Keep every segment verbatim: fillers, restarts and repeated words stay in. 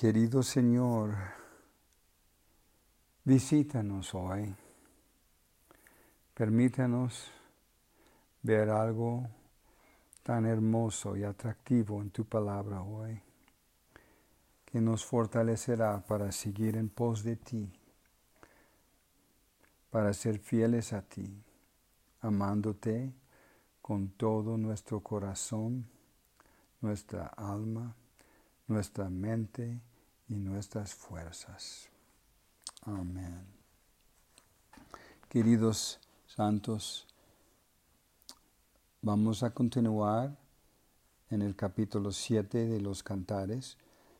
Querido Señor, visítanos hoy. Permítanos ver algo tan hermoso y atractivo en tu palabra hoy, que nos fortalecerá para seguir en pos de ti, para ser fieles a ti, amándote con todo nuestro corazón, nuestra alma, nuestra mente y nuestras fuerzas. Amén. Queridos santos, vamos a continuar en el capítulo siete de los Cantares.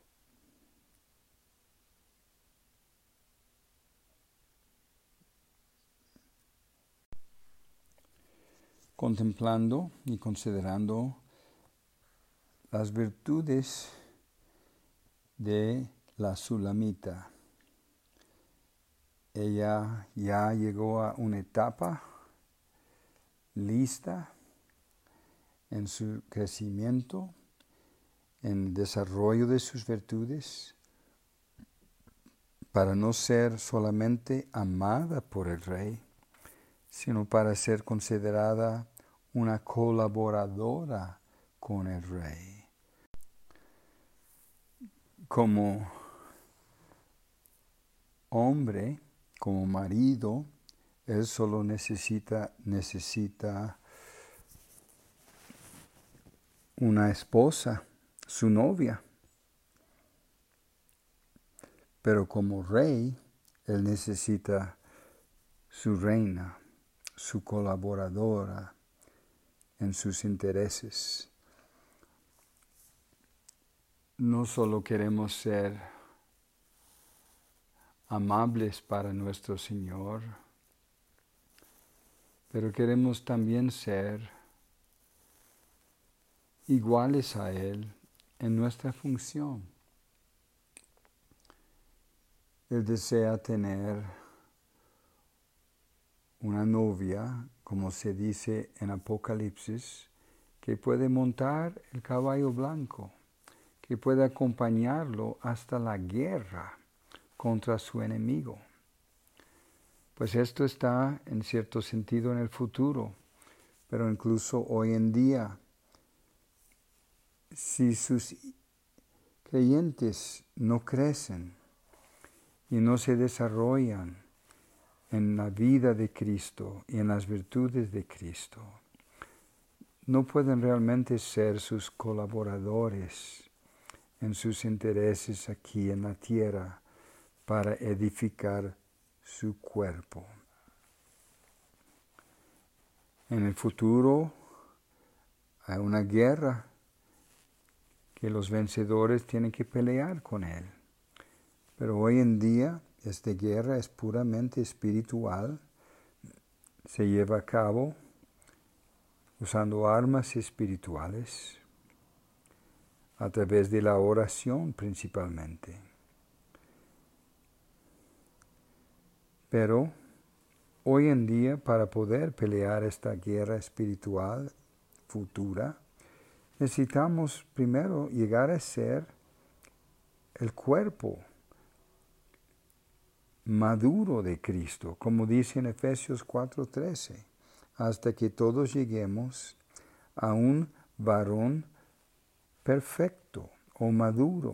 Contemplando y considerando las virtudes de la Sulamita. Ella ya llegó a una etapa lista en su crecimiento, en el desarrollo de sus virtudes, para no ser solamente amada por el rey, sino para ser considerada una colaboradora con el rey. Como hombre, como marido, él solo necesita, necesita una esposa, su novia. Pero como rey, él necesita su reina, su colaboradora en sus intereses. No solo queremos ser amables para nuestro Señor, pero queremos también ser iguales a Él en nuestra función. Él desea tener una novia, como se dice en Apocalipsis, que puede montar el caballo blanco, que puede acompañarlo hasta la guerra contra su enemigo. Pues esto está en cierto sentido en el futuro, pero incluso hoy en día, si sus creyentes no crecen y no se desarrollan en la vida de Cristo y en las virtudes de Cristo, no pueden realmente ser sus colaboradores en sus intereses aquí en la tierra para edificar su cuerpo. En el futuro hay una guerra que los vencedores tienen que pelear con él. Pero hoy en día esta guerra es puramente espiritual, se lleva a cabo usando armas espirituales a través de la oración principalmente. Pero hoy en día, para poder pelear esta guerra espiritual futura, necesitamos primero llegar a ser el cuerpo maduro de Cristo, como dice en Efesios cuatro trece, hasta que todos lleguemos a un varón perfecto o maduro,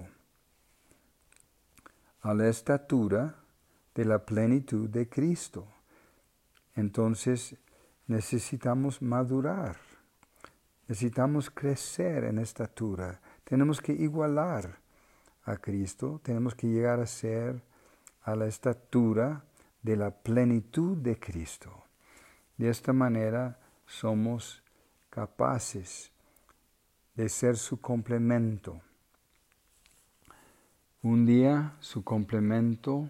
a la estatura de la plenitud de Cristo. Entonces necesitamos madurar, necesitamos crecer en estatura, tenemos que igualar a Cristo, tenemos que llegar a ser a la estatura de la plenitud de Cristo. De esta manera somos capaces de ser su complemento. Un día su complemento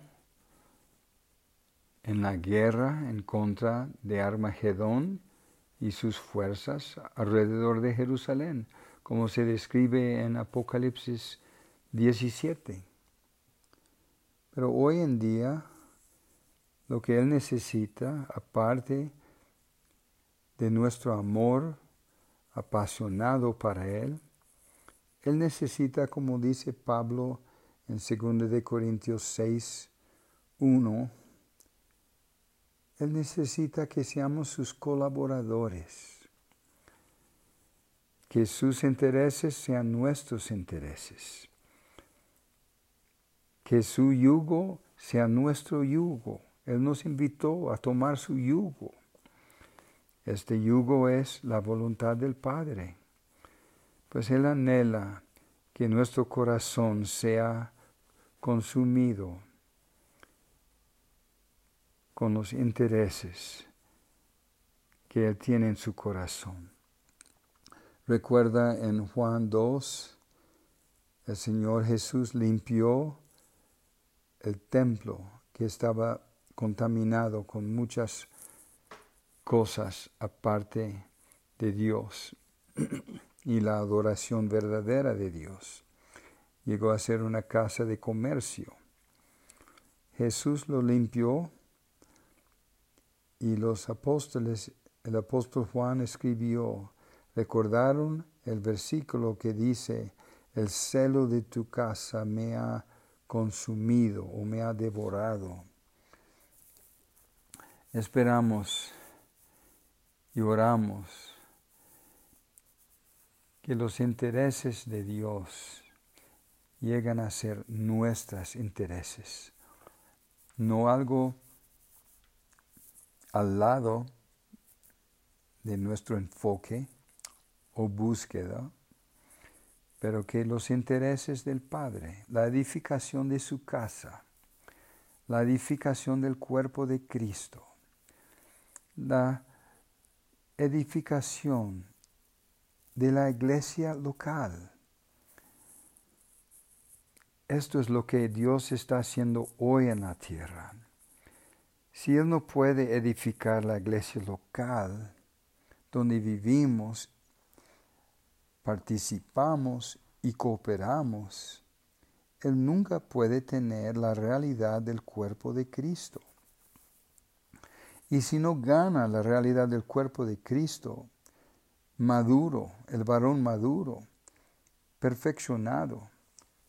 en la guerra en contra de Armagedón y sus fuerzas alrededor de Jerusalén, como se describe en Apocalipsis diecisiete. Pero hoy en día, lo que Él necesita, aparte de nuestro amor apasionado para Él, Él necesita, como dice Pablo en segunda de Corintios seis, uno, Él necesita que seamos sus colaboradores, que sus intereses sean nuestros intereses, que su yugo sea nuestro yugo. Él nos invitó a tomar su yugo. Este yugo es la voluntad del Padre. Pues Él anhela que nuestro corazón sea consumido con los intereses que Él tiene en su corazón. Recuerda en Juan dos, el Señor Jesús limpió el templo que estaba contaminado con muchas cosas aparte de Dios y la adoración verdadera de Dios. Llegó a ser una casa de comercio. Jesús lo limpió y los apóstoles, el apóstol Juan escribió, recordaron el versículo que dice, el celo de tu casa me ha consumido o me ha devorado. Esperamos y oramos que los intereses de Dios lleguen a ser nuestros intereses, no algo al lado de nuestro enfoque o búsqueda, pero que los intereses del Padre, la edificación de su casa, la edificación del cuerpo de Cristo, la edificación de la iglesia local. Esto es lo que Dios está haciendo hoy en la tierra. Si Él no puede edificar la iglesia local, donde vivimos, participamos y cooperamos, Él nunca puede tener la realidad del cuerpo de Cristo. Y si no gana la realidad del cuerpo de Cristo, maduro, el varón maduro, perfeccionado,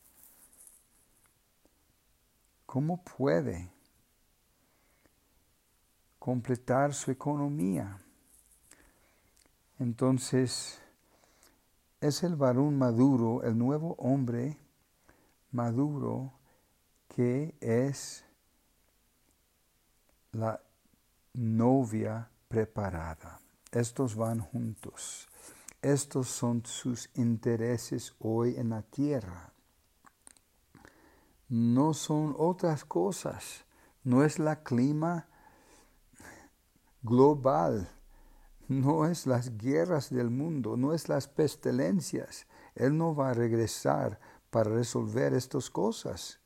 ¿cómo puede completar su economía? Entonces, es el varón maduro, el nuevo hombre maduro, que es la novia preparada. Estos van juntos. Estos son sus intereses hoy en la tierra. No son otras cosas. No es la clima global. No es las guerras del mundo. No es las pestilencias. Él no va a regresar para resolver estas cosas.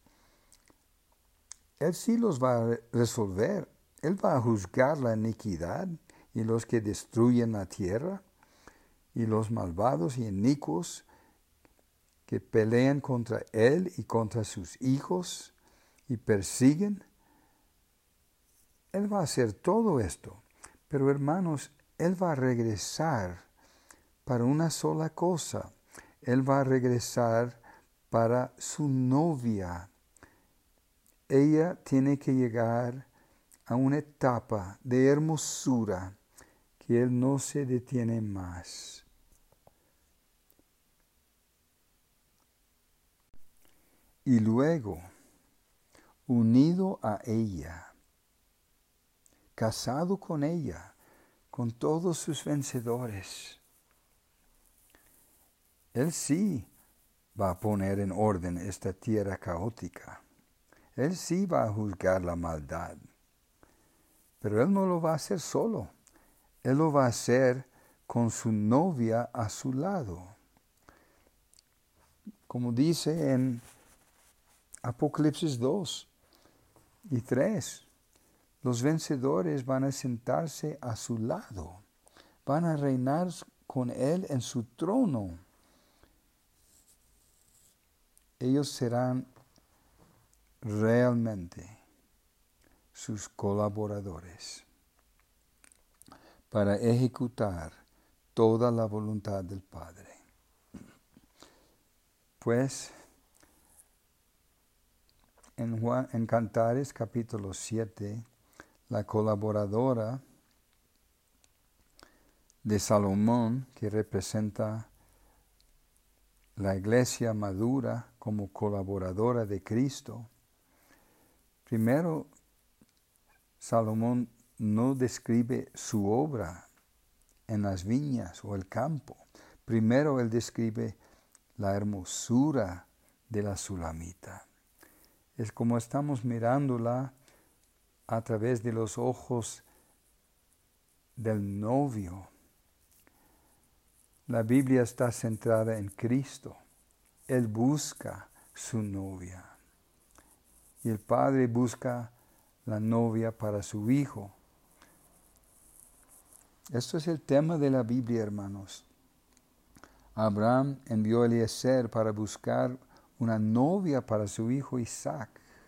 Él sí los va a resolver. Él va a juzgar la iniquidad y los que destruyen la tierra y los malvados y inicuos que pelean contra Él y contra sus hijos y persiguen. Él va a hacer todo esto. Pero hermanos, Él va a regresar para una sola cosa. Él va a regresar para su novia. Ella tiene que llegar a una etapa de hermosura que Él no se detiene más. Y luego, unido a ella, casado con ella, con todos sus vencedores, Él sí va a poner en orden esta tierra caótica. Él sí va a juzgar la maldad. Pero Él no lo va a hacer solo. Él lo va a hacer con su novia a su lado. Como dice en Apocalipsis dos y tres, los vencedores van a sentarse a su lado. Van a reinar con Él en su trono. Ellos serán realmente sus colaboradores para ejecutar toda la voluntad del Padre. Pues en, Juan, en Cantares capítulo siete, la colaboradora de Salomón, que representa la iglesia madura como colaboradora de Cristo, primero Salomón no describe su obra en las viñas o el campo. Primero él describe la hermosura de la sulamita. Es como estamos mirándola a través de los ojos del novio. La Biblia está centrada en Cristo. Él busca su novia. Y el Padre busca la novia para su Hijo. Esto es el tema de la Biblia, hermanos. Abraham envió a Eliezer para buscar una novia para su hijo Isaac.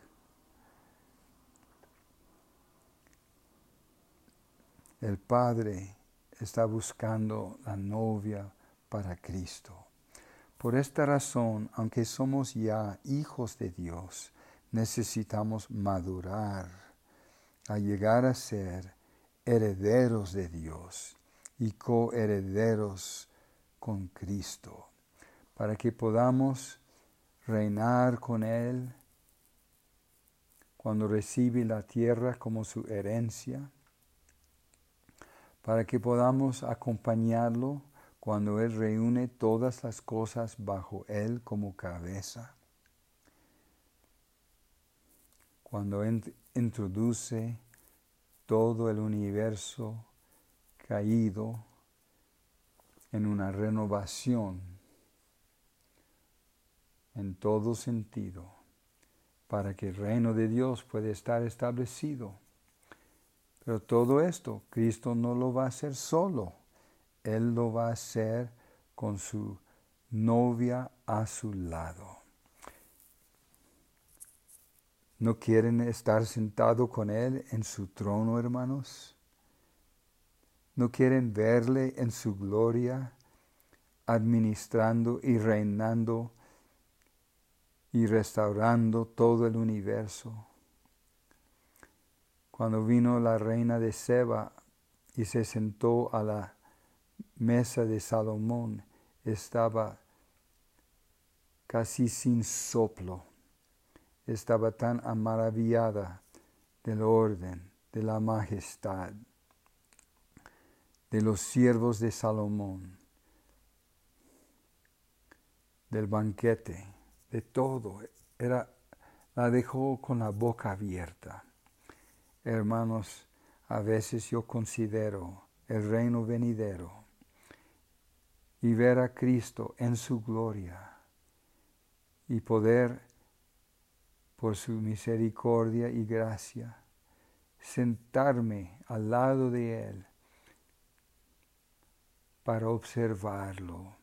El Padre está buscando la novia para Cristo. Por esta razón, aunque somos ya hijos de Dios, necesitamos madurar a llegar a ser herederos de Dios y coherederos con Cristo, para que podamos reinar con Él cuando recibe la tierra como su herencia, para que podamos acompañarlo cuando Él reúne todas las cosas bajo Él como cabeza, cuando Él introduce todo el universo caído en una renovación en todo sentido, para que el reino de Dios pueda estar establecido. Pero todo esto, Cristo no lo va a hacer solo. Él lo va a hacer con su novia a su lado. ¿No quieren estar sentados con Él en su trono, hermanos? ¿No quieren verle en su gloria, administrando y reinando y restaurando todo el universo? Cuando vino la reina de Seba y se sentó a la mesa de Salomón, estaba casi sin soplo. Estaba tan maravillada del orden, de la majestad, de los siervos de Salomón, del banquete, de todo. Era, la dejó con la boca abierta. Hermanos, a veces yo considero el reino venidero y ver a Cristo en su gloria y poder, por su misericordia y gracia, sentarme al lado de Él para observarlo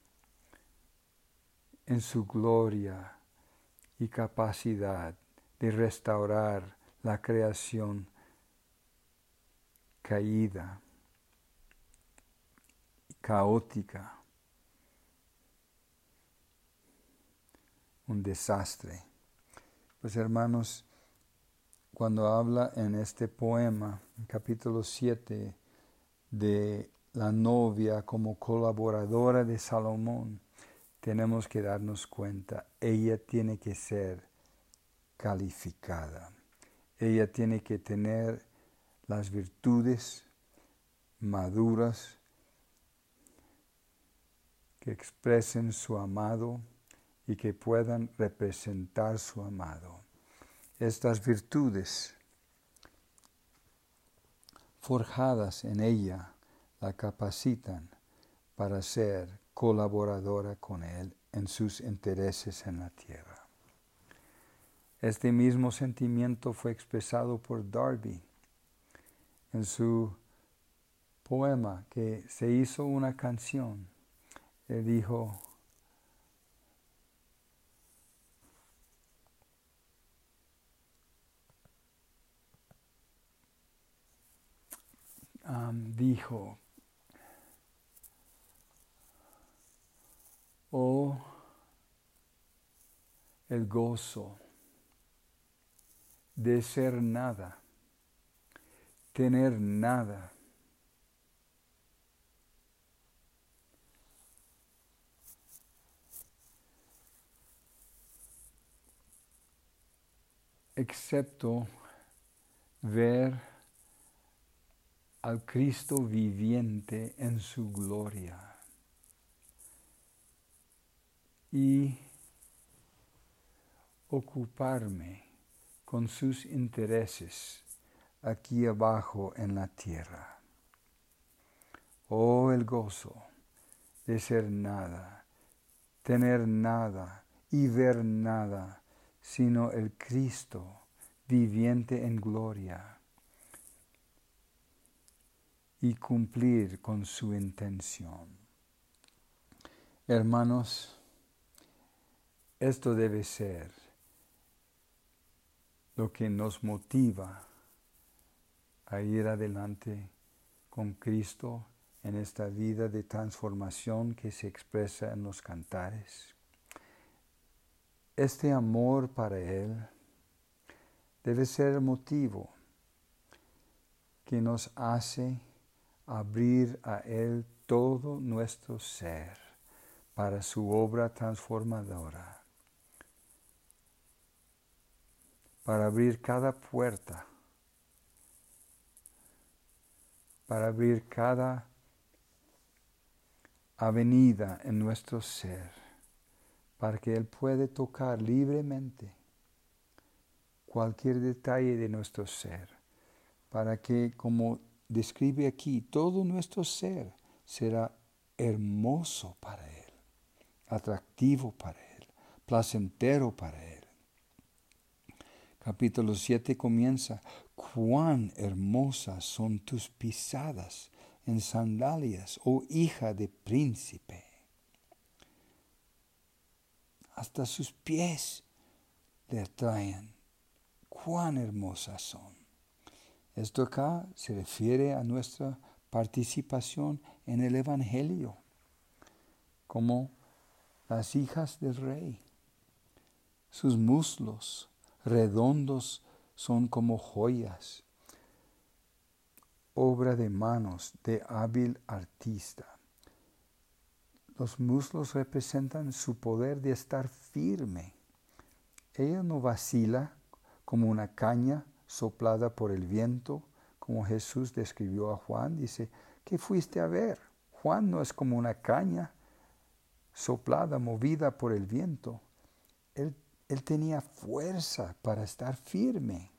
en su gloria y capacidad de restaurar la creación caída, caótica, un desastre. Pues hermanos, cuando habla en este poema, en capítulo siete, de la novia como colaboradora de Salomón, tenemos que darnos cuenta, ella tiene que ser calificada. Ella tiene que tener las virtudes maduras que expresen su amado y que puedan representar su amado. Estas virtudes forjadas en ella la capacitan para ser colaboradora con Él en sus intereses en la tierra. Este mismo sentimiento fue expresado por Darby en su poema, que se hizo una canción. Él dijo: um, dijo, oh, el gozo de ser nada, tener nada. Excepto ver al Cristo viviente en su gloria y ocuparme con sus intereses aquí abajo en la tierra. Oh, el gozo de ser nada, tener nada y ver nada, sino el Cristo viviente en gloria y cumplir con su intención. Hermanos, esto debe ser lo que nos motiva a ir adelante con Cristo en esta vida de transformación que se expresa en los cantares. Este amor para Él debe ser el motivo que nos hace abrir a Él todo nuestro ser para su obra transformadora, para abrir cada puerta, para abrir cada avenida en nuestro ser, para que Él pueda tocar libremente cualquier detalle de nuestro ser, para que, como describe aquí, todo nuestro ser será hermoso para Él, atractivo para Él, placentero para Él. Capítulo siete comienza: cuán hermosas son tus pisadas en sandalias, oh hija de príncipe. Hasta sus pies le atraen. Cuán hermosas son. Esto acá se refiere a nuestra participación en el Evangelio, como las hijas del rey. Sus muslos redondos son como joyas, obra de manos de hábil artista. Los muslos representan su poder de estar firme. Ella no vacila como una caña soplada por el viento, como Jesús describió a Juan. Dice, ¿qué fuiste a ver? Juan no es como una caña soplada, movida por el viento. Él, él tenía fuerza para estar firme.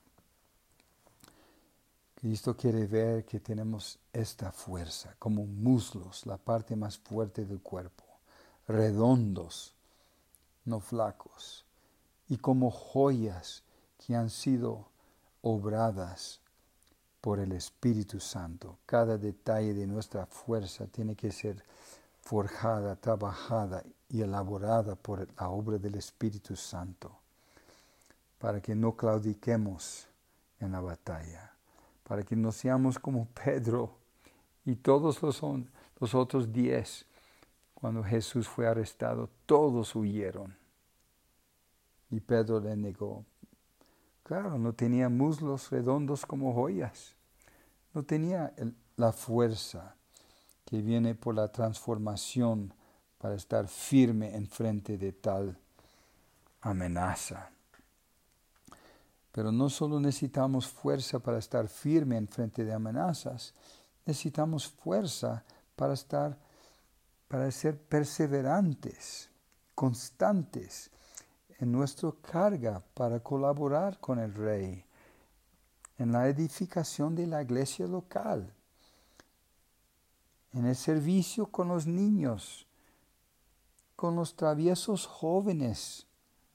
Cristo quiere ver que tenemos esta fuerza, como muslos, la parte más fuerte del cuerpo, redondos, no flacos, y como joyas que han sido obradas por el Espíritu Santo. Cada detalle de nuestra fuerza tiene que ser forjada, trabajada y elaborada por la obra del Espíritu Santo, para que no claudiquemos en la batalla, para que no seamos como Pedro y todos los, los otros diez. Cuando Jesús fue arrestado, todos huyeron. Y Pedro le negó. Claro, no tenía muslos redondos como joyas. No tenía el, la fuerza que viene por la transformación para estar firme en frente de tal amenaza. Pero no solo necesitamos fuerza para estar firme en frente de amenazas, necesitamos fuerza para estar, para ser perseverantes, constantes en nuestra carga para colaborar con el Rey en la edificación de la iglesia local, en el servicio con los niños, con los traviesos jóvenes,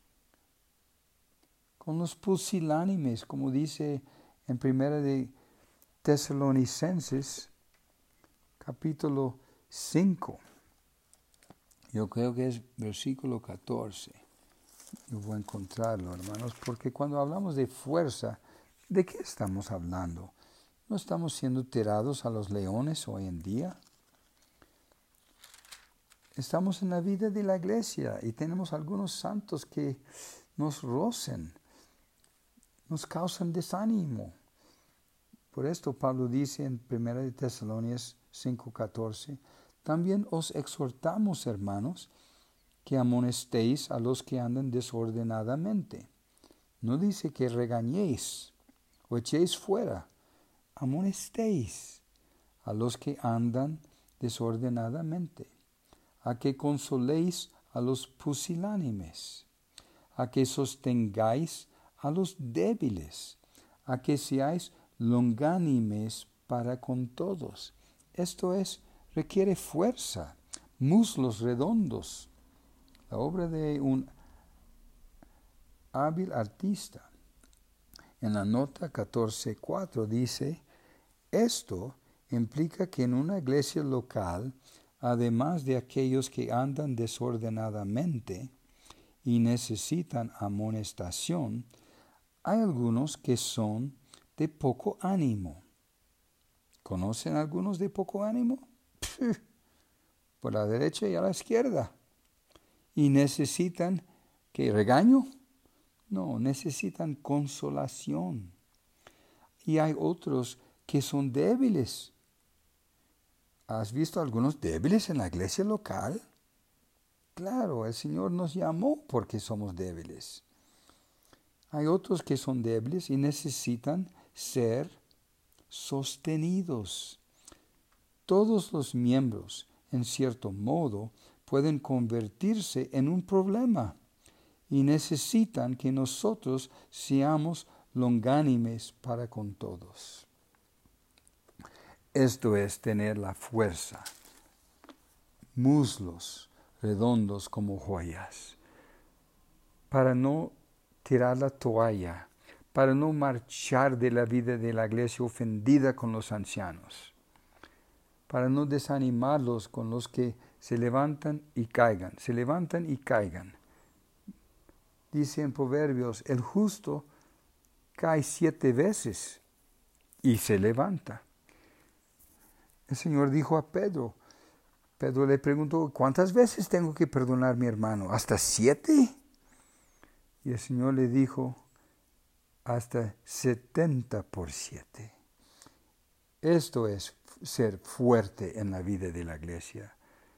con los pusilánimes, como dice en Primera de Tesalonicenses, capítulo cinco. Yo creo que es versículo catorce. Yo voy a encontrarlo, hermanos, porque cuando hablamos de fuerza, ¿de qué estamos hablando? ¿No estamos siendo tirados a los leones hoy en día? Estamos en la vida de la iglesia y tenemos algunos santos que nos rocen. nos causan desánimo. Por esto Pablo dice en primera de Tesalonicenses cinco catorce, también os exhortamos, hermanos, que amonestéis a los que andan desordenadamente. No dice que regañéis o echéis fuera, amonestéis a los que andan desordenadamente, a que consoléis a los pusilánimes, a que sostengáis a los débiles, a que seáis longánimes para con todos. Esto es, requiere fuerza, muslos redondos. La obra de un hábil artista. En la nota catorce cuatro dice, esto implica que en una iglesia local, además de aquellos que andan desordenadamente y necesitan amonestación, hay algunos que son de poco ánimo. ¿Conocen algunos de poco ánimo? Pff, por la derecha y a la izquierda. ¿Y necesitan qué, regaño? No, necesitan consolación. Y hay otros que son débiles. ¿Has visto algunos débiles en la iglesia local? Claro, el Señor nos llamó porque somos débiles. Hay otros que son débiles y necesitan ser sostenidos. Todos los miembros, en cierto modo, pueden convertirse en un problema y necesitan que nosotros seamos longánimes para con todos. Esto es tener la fuerza, muslos redondos como joyas, para no tirar la toalla, para no marchar de la vida de la iglesia ofendida con los ancianos, para no desanimarlos con los que se levantan y caigan, se levantan y caigan. Dice en Proverbios, el justo cae siete veces y se levanta. El Señor dijo a Pedro, Pedro le preguntó, ¿cuántas veces tengo que perdonar a mi hermano? ¿Hasta siete? Y el Señor le dijo, hasta setenta por siete. Esto es ser fuerte en la vida de la iglesia.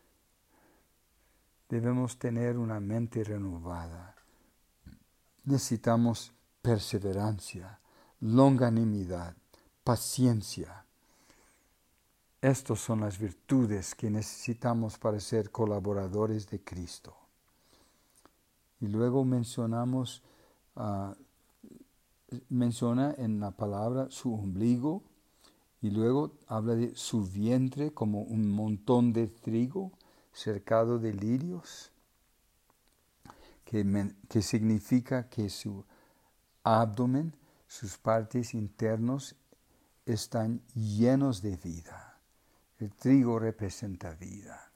Debemos tener una mente renovada. Necesitamos perseverancia, longanimidad, paciencia. Estas son las virtudes que necesitamos para ser colaboradores de Cristo. Y luego mencionamos, uh, menciona en la palabra su ombligo, y luego habla de su vientre como un montón de trigo cercado de lirios, que, men, que significa que su abdomen, sus partes internos están llenos de vida. El trigo representa vida.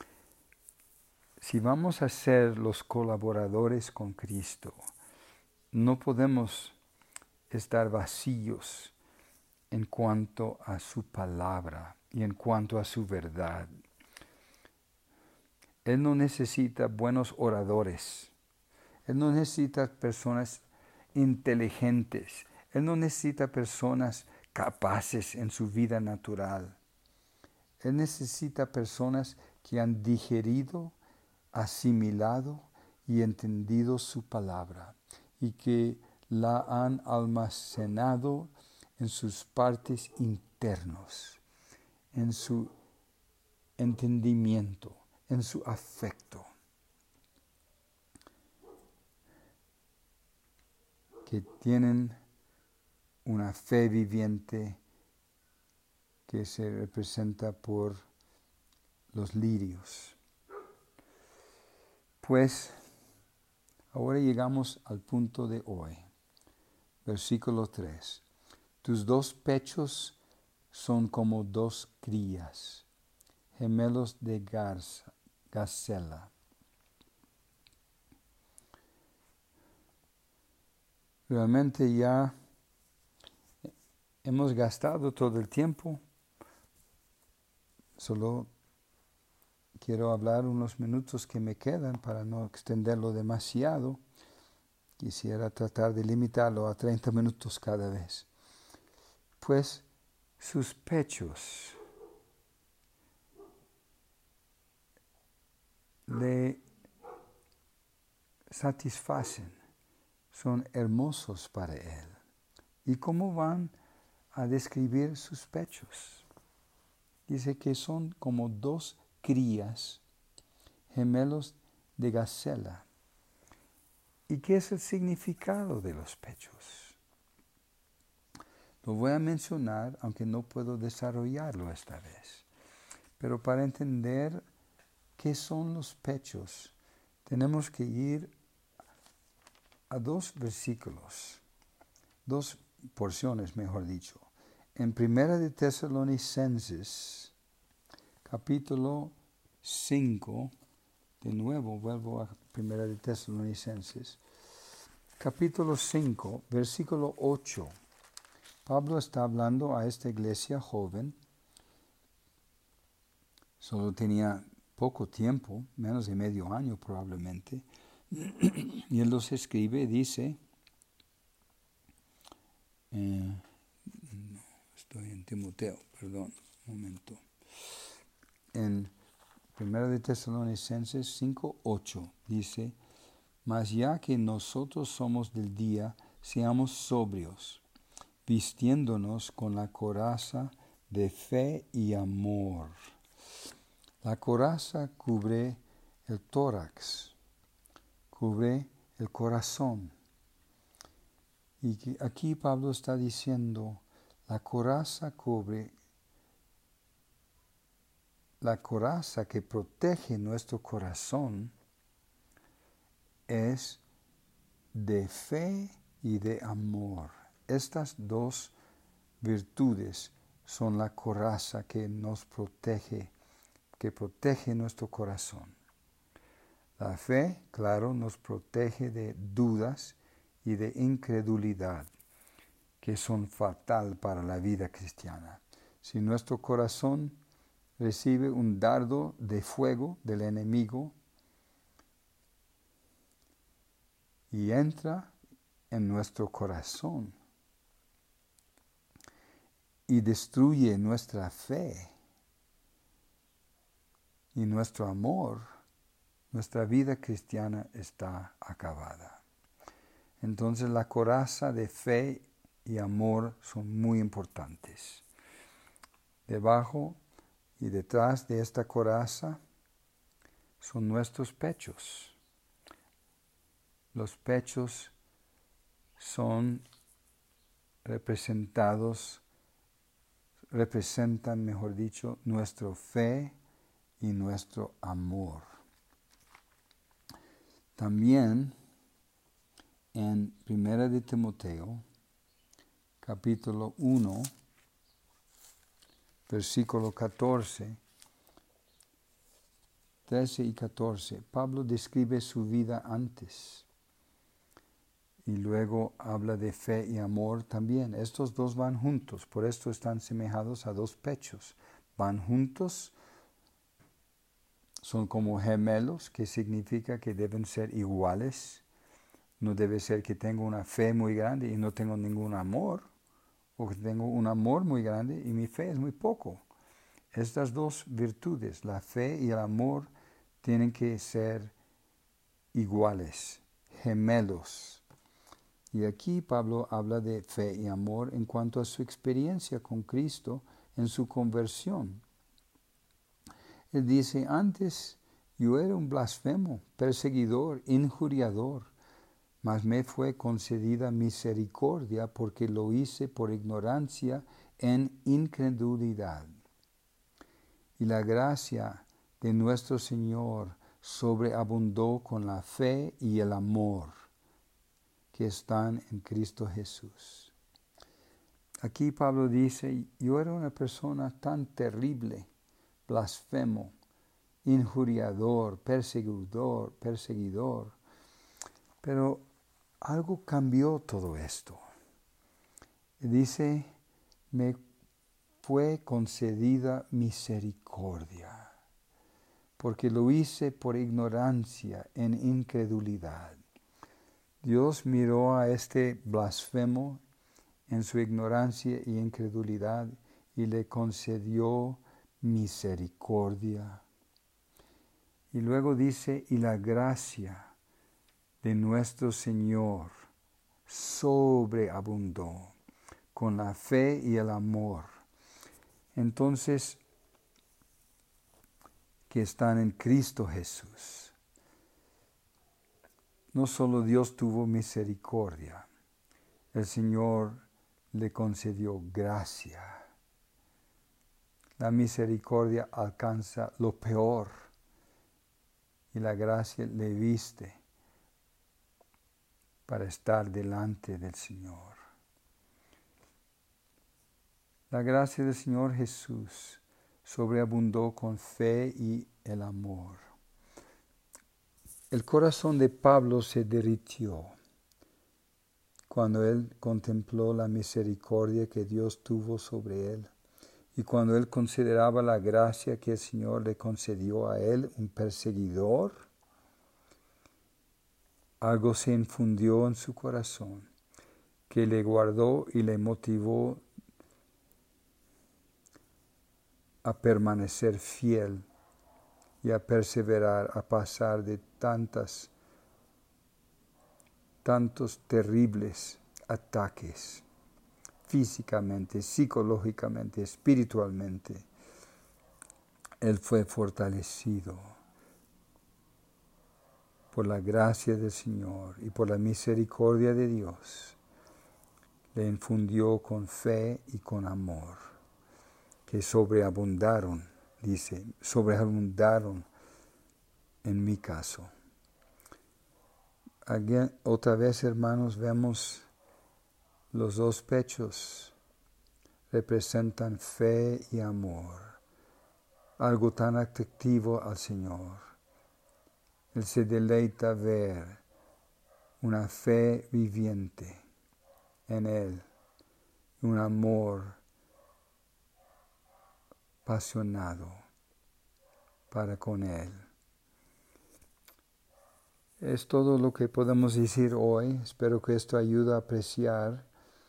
Si vamos a ser los colaboradores con Cristo, no podemos estar vacíos en cuanto a su palabra y en cuanto a su verdad. Él no necesita buenos oradores. Él no necesita personas inteligentes. Él no necesita personas capaces en su vida natural. Él necesita personas que han digerido, asimilado y entendido su palabra y que la han almacenado en sus partes internos, en su entendimiento, en su afecto. Que tienen una fe viviente que se representa por los lirios. Pues ahora llegamos al punto de hoy. Versículo tres. Tus dos pechos son como dos crías, gemelos de garza, gacela. Realmente ya hemos gastado todo el tiempo. Solo quiero hablar unos minutos que me quedan para no extenderlo demasiado. Quisiera tratar de limitarlo a treinta minutos cada vez. Pues sus pechos le satisfacen, son hermosos para él. ¿Y cómo van a describir sus pechos? Dice que son como dos crías, gemelos de gacela. ¿Y qué es el significado de los pechos? Lo voy a mencionar, aunque no puedo desarrollarlo esta vez. Pero para entender qué son los pechos, tenemos que ir a dos versículos, dos porciones, mejor dicho. En Primera de Tesalonicenses, capítulo cinco, de nuevo vuelvo a Primera de Tesalonicenses, capítulo cinco, versículo ocho. Pablo está hablando a esta iglesia joven. Solo tenía poco tiempo, menos de medio año probablemente. Y él los escribe, dice, eh, no, estoy en Timoteo, perdón, un momento. En Primera de Tesalonicenses cinco, ocho dice, mas ya que nosotros somos del día, seamos sobrios, vistiéndonos con la coraza de fe y amor. La coraza cubre el tórax, cubre el corazón. Y aquí Pablo está diciendo, la coraza cubre, la coraza que protege nuestro corazón es de fe y de amor. Estas dos virtudes son la coraza que nos protege, que protege nuestro corazón. La fe, claro, nos protege de dudas y de incredulidad, que son fatal para la vida cristiana. Si nuestro corazón recibe un dardo de fuego del enemigo y entra en nuestro corazón y destruye nuestra fe y nuestro amor, nuestra vida cristiana está acabada. Entonces la coraza de fe y amor son muy importantes. Debajo y detrás de esta coraza son nuestros pechos. Los pechos son representados, representan, mejor dicho, nuestra fe y nuestro amor. También en Primera de Timoteo, capítulo uno, versículo catorce, trece y catorce, Pablo describe su vida antes y luego habla de fe y amor también. Estos dos van juntos, por esto están semejados a dos pechos. Van juntos, son como gemelos, que significa que deben ser iguales. No debe ser que tengo una fe muy grande y no tengo ningún amor, o que tengo un amor muy grande y mi fe es muy poco. Estas dos virtudes, la fe y el amor, tienen que ser iguales, gemelos. Y aquí Pablo habla de fe y amor en cuanto a su experiencia con Cristo en su conversión. Él dice, antes yo era un blasfemo, perseguidor, injuriador, mas me fue concedida misericordia porque lo hice por ignorancia en incredulidad. Y la gracia de nuestro Señor sobreabundó con la fe y el amor que están en Cristo Jesús. Aquí Pablo dice, yo era una persona tan terrible, blasfemo, injuriador, perseguidor, perseguidor, pero algo cambió todo esto. Dice, me fue concedida misericordia, porque lo hice por ignorancia, en incredulidad. Dios miró a este blasfemo en su ignorancia y incredulidad y le concedió misericordia. Y luego dice, y la gracia de nuestro Señor sobreabundó con la fe y el amor. Entonces, que están en Cristo Jesús. No solo Dios tuvo misericordia, el Señor le concedió gracia. La misericordia alcanza lo peor y la gracia le viste para estar delante del Señor. La gracia del Señor Jesús sobreabundó con fe y el amor. El corazón de Pablo se derritió cuando él contempló la misericordia que Dios tuvo sobre él y cuando él consideraba la gracia que el Señor le concedió a él, un perseguidor. Algo se infundió en su corazón que le guardó y le motivó a permanecer fiel y a perseverar a pesar de tantas, tantos terribles ataques, físicamente, psicológicamente, espiritualmente. Él fue fortalecido por la gracia del Señor y por la misericordia de Dios. Le infundió con fe y con amor, que sobreabundaron, dice, sobreabundaron en mi caso. Again, otra vez, hermanos, vemos los dos pechos representan fe y amor, algo tan atractivo al Señor. Él se deleita ver una fe viviente en Él, un amor apasionado para con Él. Es todo lo que podemos decir hoy. Espero que esto ayude a apreciar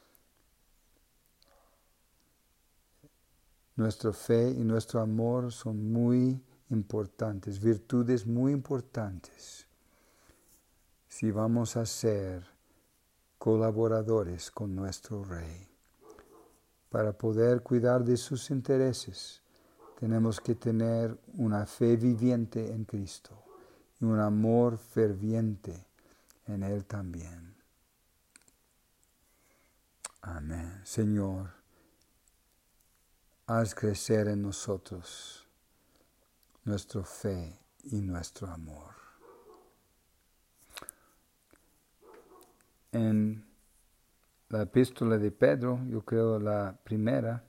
nuestra fe y nuestro amor son muy importantes, virtudes muy importantes. Si vamos a ser colaboradores con nuestro Rey, para poder cuidar de sus intereses, tenemos que tener una fe viviente en Cristo y un amor ferviente en Él también. Amén. Señor, haz crecer en nosotros nuestra fe y nuestro amor. En la epístola de Pedro, yo creo la primera,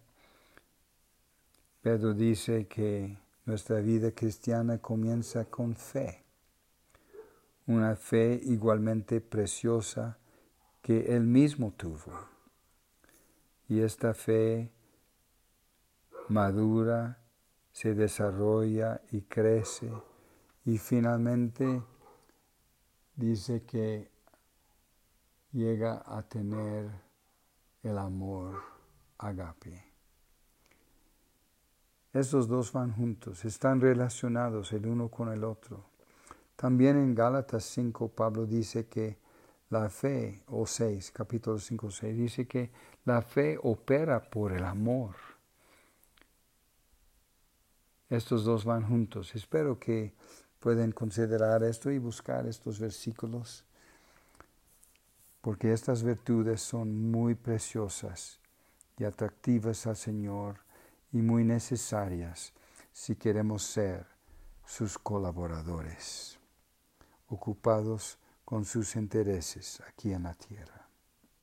Pedro dice que nuestra vida cristiana comienza con fe, una fe igualmente preciosa que Él mismo tuvo. Y esta fe madura, se desarrolla y crece y finalmente dice que llega a tener el amor agape. Estos dos van juntos, están relacionados el uno con el otro. También en Gálatas cinco, Pablo dice que la fe, o seis, capítulo cinco, seis, dice que la fe opera por el amor. Estos dos van juntos. Espero que puedan considerar esto y buscar estos versículos, porque estas virtudes son muy preciosas y atractivas al Señor y muy necesarias si queremos ser sus colaboradores, ocupados con sus intereses aquí en la tierra.